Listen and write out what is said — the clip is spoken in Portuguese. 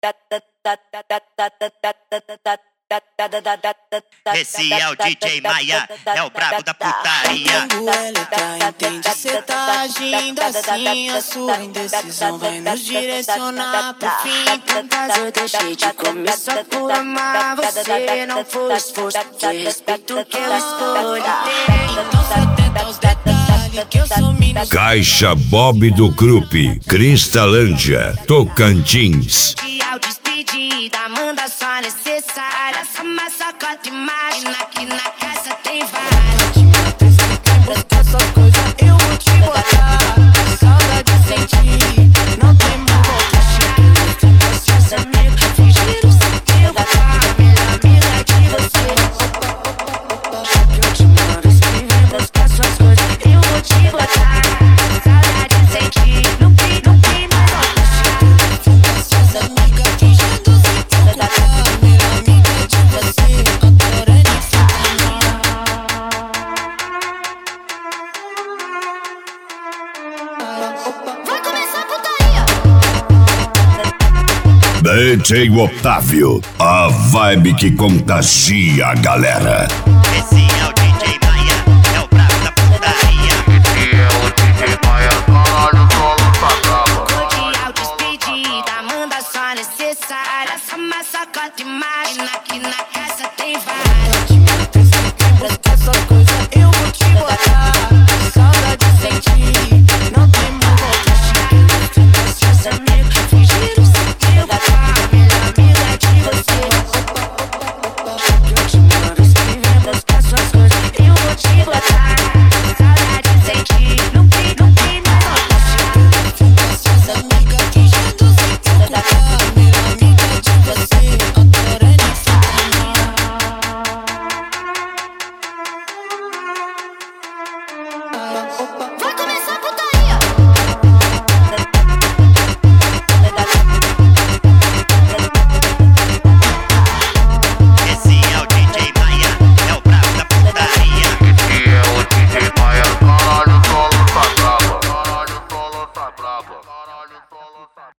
Esse é o DJ Maia, é o brabo da putaria. Quando ela entra, entende, cê tá agindo assim. A sua indecisão vai nos direcionar pro fim. Tantas eu deixei de começar por amar você. Não foi esforço, foi respeito que eu escolhi ter. Então só tenta os detalhes que eu sou mina. Caixa Bob do Krupp, Cristalândia, Tocantins. Ao despedida, manda só necessária. Essa massacota e máquina aqui na casa tem várias. Mostrar só coisa, eu vou te botar. Saudade sentir, não tem mais volta. Chega, não tem essa amiga. Fingir o seu tempo, melhor amiga de você. Eu te mando escrever, buscar suas coisas, eu vou te botar. Saudade sentir, não tem mais volta. Essa amiga fingindo se preocupar. Melhor amiga de você, adorando e Vai começar a putaria. DJ Otávio, a vibe que contagia a galera. Esse é o DJ Maia, é o brabo da putaria. Cordial despedida, manda só necessária. Essa massacota e máquina aqui na casa tem várias.